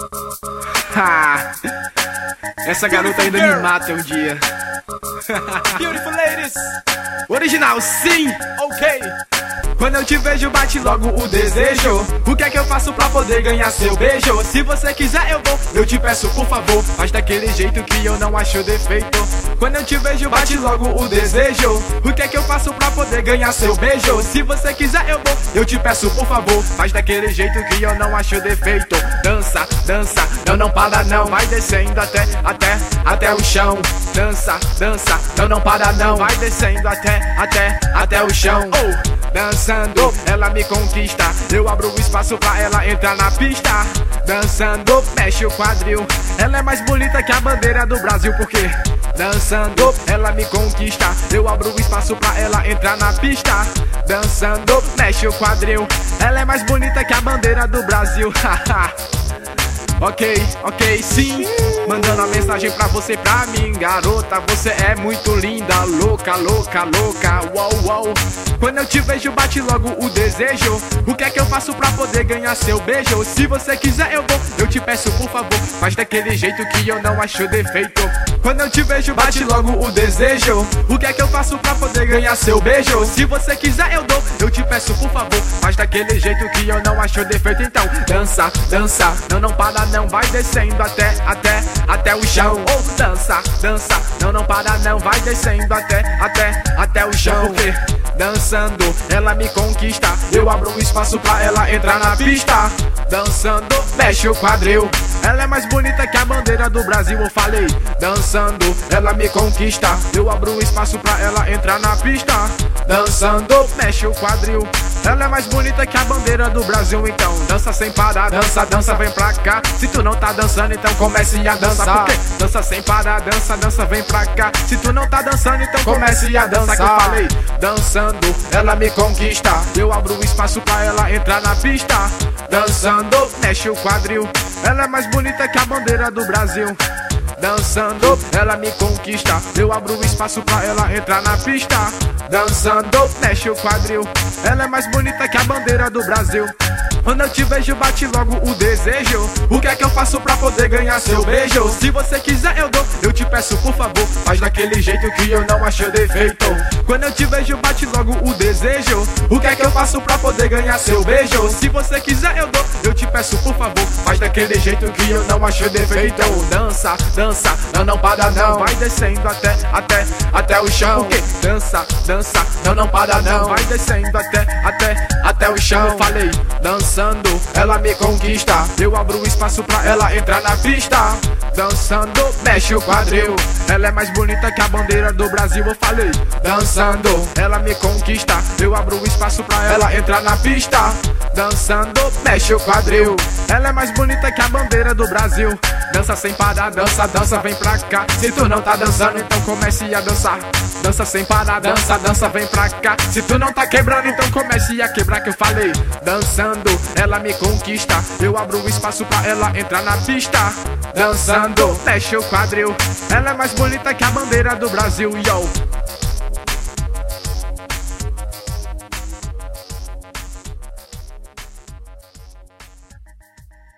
Essa garota ainda me mata um dia. Beautiful ladies. Original, sim! Ok. Quando eu te vejo bate logo o desejo. O que é que eu faço pra poder ganhar seu beijo? Se você quiser eu vou, eu te peço por favor, mas daquele jeito que eu não acho defeito. Quando eu te vejo bate logo o desejo. O que é que eu faço pra poder ganhar seu beijo? Se você quiser eu vou, eu te peço por favor, mas daquele jeito que eu não acho defeito. Dança, dança, não para não, vai descendo até o chão. Dança, dança, não para não, vai descendo até o chão. Dançando, ela me conquista, eu abro o espaço pra ela entrar na pista. Dançando, mexe o quadril, ela é mais bonita que a bandeira do Brasil, porque dançando, ela me conquista, eu abro o espaço pra ela entrar na pista. Dançando, mexe o quadril, ela é mais bonita que a bandeira do Brasil. Ok, sim. Mandando a mensagem pra você, pra mim. Garota, você é muito linda. Louca, louca, louca, uau. Quando eu te vejo bate logo o desejo. O que é que eu faço pra poder ganhar seu beijo? Se você quiser eu vou, eu te peço por favor, mas daquele jeito que eu não acho defeito. Quando eu te vejo bate logo o desejo. O que é que eu faço pra poder ganhar seu beijo? Se você quiser eu dou, eu te peço por favor, mas daquele jeito que eu não acho defeito. Então dança, dança, não para não, vai descendo até o chão. Dança, dança, não para não, vai descendo até o chão. Porque dançando, ela me conquista, eu abro um espaço pra ela entrar na pista. Dançando, mexe o quadril, ela é mais bonita que a bandeira do Brasil, eu falei. Dançando, ela me conquista, eu abro um espaço pra ela entrar na pista. Dançando, mexe o quadril, ela é mais bonita que a bandeira do Brasil. Então dança sem parar, dança, dança, vem pra cá. Se tu não tá dançando, então comece a dançar. Porque dança sem parar, dança, dança, vem pra cá. Se tu não tá dançando, então comece a dançar. Que eu falei, dançando, ela me conquista, eu abro um espaço pra ela entrar na pista. Dançando, mexe o quadril, ela é mais bonita que a bandeira do Brasil. Dançando, ela me conquista, eu abro um espaço pra ela entrar na pista. Dançando, mexe o quadril, ela é mais bonita que a bandeira do Brasil. Quando eu te vejo bate logo o desejo. O que é que eu faço pra poder ganhar seu beijo? Se você quiser eu dou, eu te peço por favor, mas daquele jeito que eu não acho defeito. Quando eu te vejo bate logo o desejo. O que é que eu faço pra poder ganhar seu beijo? Se você quiser eu dou, eu te peço por favor, mas daquele jeito que eu não acho defeito. Dança, dança, não para não, vai descendo até o chão. Porque dança, dança, não para não, vai descendo até o chão. Eu falei, dançando, ela me conquista, eu abro um espaço pra ela entrar na pista. Dançando, mexe o quadril, ela é mais bonita que a bandeira do Brasil, eu falei. Dançando, ela me conquista, eu abro um espaço pra ela entrar na pista. Dançando, mexe o quadril, ela é mais bonita que a bandeira do Brasil. Dança sem parar, dança, dança, vem pra cá. Se tu não tá dançando, então comece a dançar. Dança sem parar, dança, dança, vem pra cá. Se tu não tá quebrando, então comece a quebrar, que eu falei. Dançando, ela me conquista, eu abro um espaço pra ela entrar na pista. Dançando, mexe o quadril, ela é mais bonita que a bandeira do Brasil, yo.